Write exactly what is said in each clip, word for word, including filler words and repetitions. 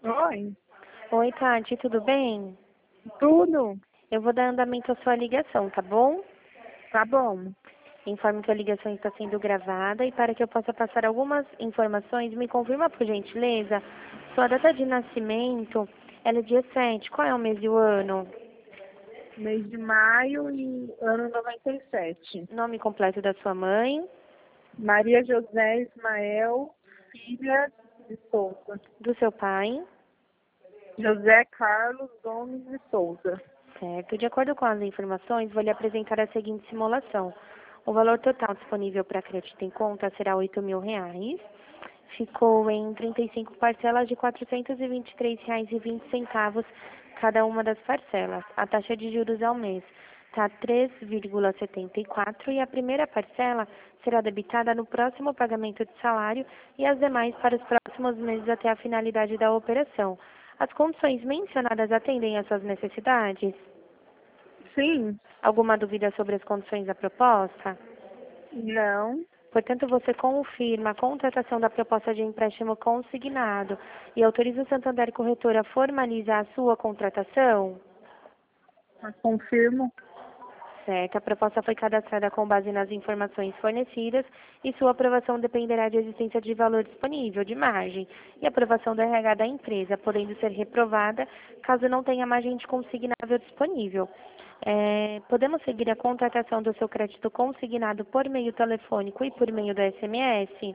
Oi, Oi, Tati, tudo bem? tudo? Eu vou dar andamento à sua ligação, tá bom? Tá bom. Informo que a ligação está sendo gravada e para que eu possa passar algumas informações, me confirma, por gentileza, sua data de nascimento, ela é dia sete, qual é o mês e o ano? Mês de maio e ano noventa e sete. Nome completo da sua mãe, Maria José Ismael, filha de Souza. do seu pai, José Carlos Gomes de Souza. certo? De acordo com as informações, vou lhe apresentar a seguinte simulação. O valor total disponível para crédito em conta será oito mil reais. Ficou em trinta e cinco parcelas de quatrocentos e vinte e três reais e vinte centavos cada uma das parcelas. A taxa de juros ao mês está três vírgula setenta e quatro e a primeira parcela será debitada no próximo pagamento de salário e as demais para os próximos meses até a finalidade da operação. As condições mencionadas atendem às suas necessidades? Sim? Alguma dúvida sobre as condições da proposta? Não. Portanto, você confirma a contratação da proposta de empréstimo consignado e autoriza o Santander Corretora a formalizar a sua contratação? Confirmo. Certo. A proposta foi cadastrada com base nas informações fornecidas e sua aprovação dependerá de existência de valor disponível, de margem, e aprovação do R H da empresa, podendo ser reprovada caso não tenha margem de consignável disponível. É, podemos seguir a contratação do seu crédito consignado por meio telefônico e por meio do S M S?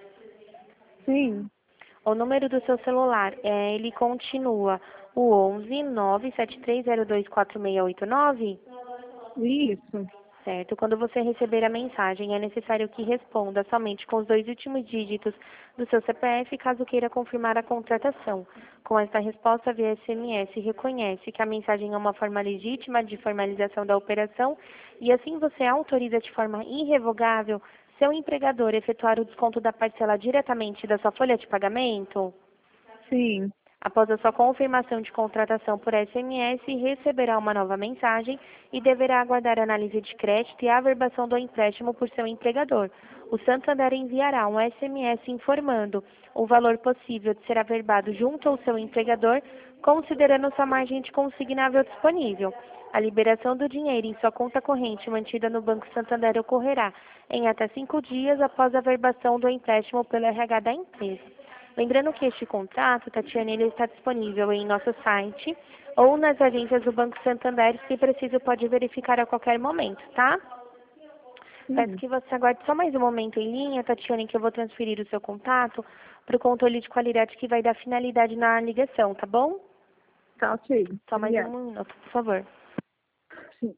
Sim. O número do seu celular, é, ele continua o onze nove sete três zero dois quatro seis oito nove? Isso. Certo. Quando você receber a mensagem, é necessário que responda somente com os dois últimos dígitos do seu C P F, caso queira confirmar a contratação. Com esta resposta via S M S, reconhece que a mensagem é uma forma legítima de formalização da operação e assim você autoriza de forma irrevogável seu empregador efetuar o desconto da parcela diretamente da sua folha de pagamento? Sim. Após a sua confirmação de contratação por S M S, receberá uma nova mensagem e deverá aguardar a análise de crédito e a averbação do empréstimo por seu empregador. O Santander enviará um S M S informando o valor possível de ser averbado junto ao seu empregador, considerando sua margem de consignável disponível. A liberação do dinheiro em sua conta corrente mantida no Banco Santander ocorrerá em até cinco dias após a averbação do empréstimo pelo R H da empresa. Lembrando que este contrato, Tatiana, ele está disponível em nosso site ou nas agências do Banco Santander, se preciso pode verificar a qualquer momento, tá? Peço Sim. que você aguarde só mais um momento em linha, Tatiana, que eu vou transferir o seu contato para o controle de qualidade que vai dar finalidade na ligação, tá bom? Tá ok. Só mais Obrigada. um minuto, por favor. Sim.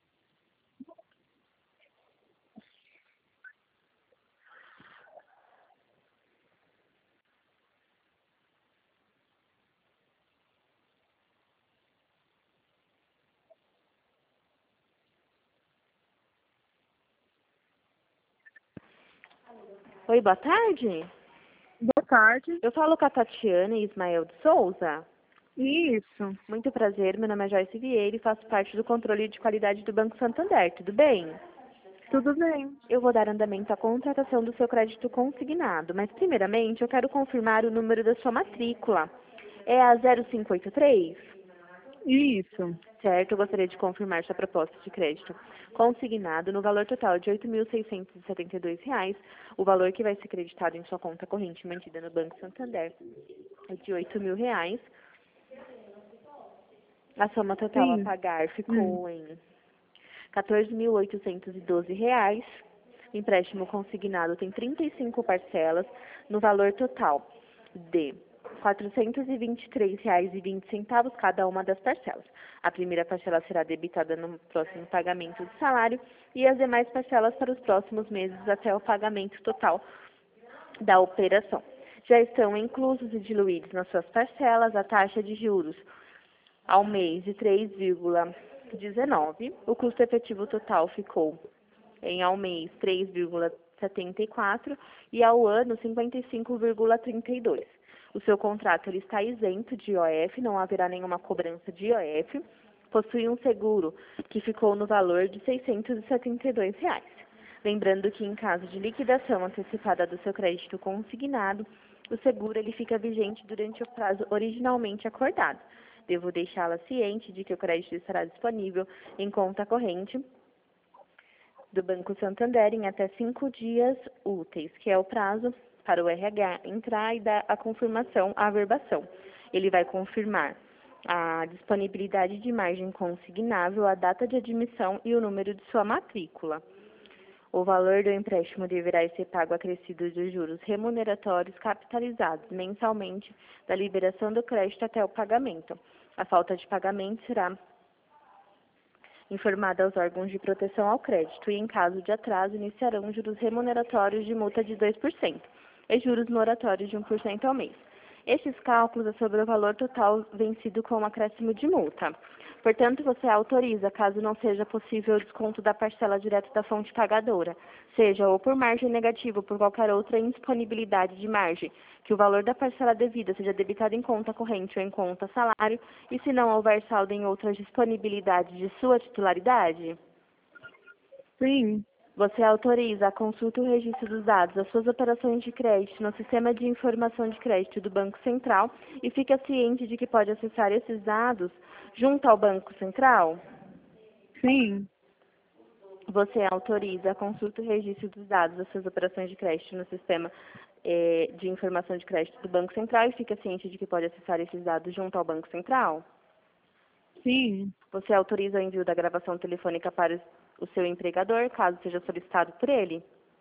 Oi, boa tarde. Boa tarde. Eu falo com a Tatiana Ismael de Souza. Isso. Muito prazer, meu nome é Joyce Vieira e faço parte do controle de qualidade do Banco Santander, tudo bem? Tudo bem. Eu vou dar andamento à contratação do seu crédito consignado, mas primeiramente eu quero confirmar o número da sua matrícula. É a zero cinco oito três? Isso. Certo, eu gostaria de confirmar sua proposta de crédito consignado no valor total de oito mil seiscentos e setenta e dois reais. O valor que vai ser creditado em sua conta corrente mantida no Banco Santander é de oito mil reais. A soma total a Sim. pagar Hum. ficou em quatorze mil oitocentos e doze reais. O empréstimo consignado tem trinta e cinco parcelas no valor total de quatrocentos e vinte e três reais e vinte centavos cada uma das parcelas. A primeira parcela será debitada no próximo pagamento de salário e as demais parcelas para os próximos meses até o pagamento total da operação. Já estão inclusos e diluídos nas suas parcelas a taxa de juros ao mês de três vírgula dezenove. O custo efetivo total ficou em ao mês três vírgula setenta e quatro e ao ano cinquenta e cinco vírgula trinta e dois. O seu contrato ele está isento de I O F, não haverá nenhuma cobrança de I O F. Possui um seguro que ficou no valor de seiscentos e setenta e dois reais. Lembrando que em caso de liquidação antecipada do seu crédito consignado, o seguro ele fica vigente durante o prazo originalmente acordado. Devo deixá-la ciente de que o crédito estará disponível em conta corrente do Banco Santander em até cinco dias úteis, que é o prazo para o R H entrar e dar a confirmação à averbação. Ele vai confirmar a disponibilidade de margem consignável, a data de admissão e o número de sua matrícula. O valor do empréstimo deverá ser pago acrescido de juros remuneratórios capitalizados mensalmente da liberação do crédito até o pagamento. A falta de pagamento será informada aos órgãos de proteção ao crédito e, em caso de atraso, iniciarão juros remuneratórios de multa de dois por cento e juros moratórios de um por cento ao mês. Estes cálculos é sobre o valor total vencido com um acréscimo de multa. Portanto, você autoriza, caso não seja possível o desconto da parcela direto da fonte pagadora, seja ou por margem negativa ou por qualquer outra indisponibilidade de margem, que o valor da parcela devida seja debitado em conta corrente ou em conta salário, e se não houver saldo em outras disponibilidades de sua titularidade? Sim. Você autoriza a consulta e o registro dos dados das suas operações de crédito no Sistema de Informação de Crédito do Banco Central e fica ciente de que pode acessar esses dados junto ao Banco Central? Sim. Você autoriza a consulta e o registro dos dados das suas operações de crédito no Sistema eh, de Informação de Crédito do Banco Central e fica ciente de que pode acessar esses dados junto ao Banco Central? Sim. Você autoriza o envio da gravação telefônica para o seu empregador, caso seja solicitado por ele?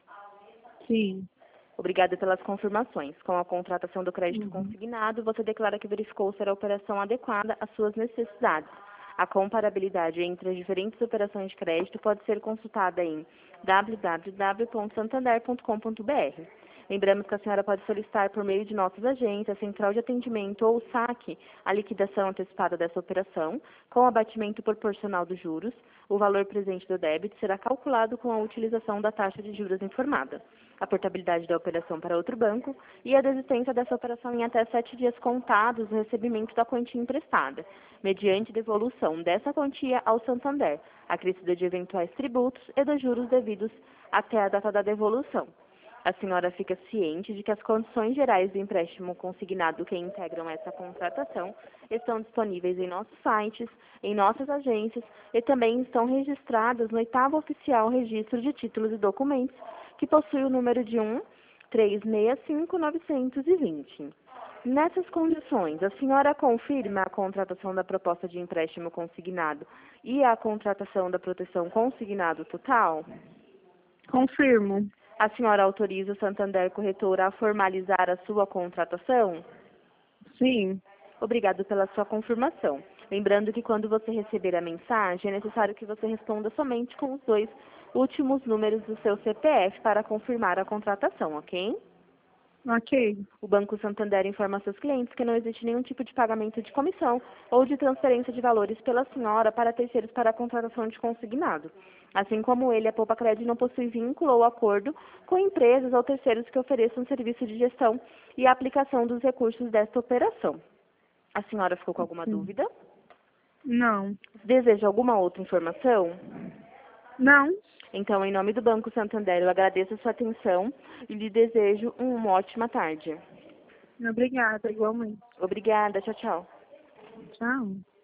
Sim. Obrigada pelas confirmações. Com a contratação do crédito Uhum. consignado, você declara que verificou ser a operação adequada às suas necessidades. A comparabilidade entre as diferentes operações de crédito pode ser consultada em w w w ponto santander ponto com ponto b r. Lembramos que a senhora pode solicitar por meio de nossas agências, central de atendimento ou saque a liquidação antecipada dessa operação, com abatimento proporcional dos juros. O valor presente do débito será calculado com a utilização da taxa de juros informada, a portabilidade da operação para outro banco e a desistência dessa operação em até sete dias contados do recebimento da quantia emprestada, mediante devolução dessa quantia ao Santander, acrescida de eventuais tributos e dos juros devidos até a data da devolução. A senhora fica ciente de que as condições gerais do empréstimo consignado que integram essa contratação estão disponíveis em nossos sites, em nossas agências e também estão registradas no oitavo oficial registro de títulos e documentos, que possui o número de um três seis cinco nove dois zero. Nessas condições, a senhora confirma a contratação da proposta de empréstimo consignado e a contratação da proteção consignado total? Confirmo. A senhora autoriza o Santander Corretora a formalizar a sua contratação? Sim. Obrigado pela sua confirmação. Lembrando que quando você receber a mensagem, é necessário que você responda somente com os dois últimos números do seu C P F para confirmar a contratação, ok? Ok. O Banco Santander informa seus clientes que não existe nenhum tipo de pagamento de comissão ou de transferência de valores pela senhora para terceiros para a contratação de consignado. Assim como ele, a Poupa Cred não possui vínculo ou acordo com empresas ou terceiros que ofereçam serviço de gestão e aplicação dos recursos desta operação. A senhora ficou com alguma Sim. dúvida? Não. Deseja alguma outra informação? Não. Então, em nome do Banco Santander, eu agradeço a sua atenção e lhe desejo uma ótima tarde. Obrigada, igualmente. Obrigada, tchau, tchau. Tchau.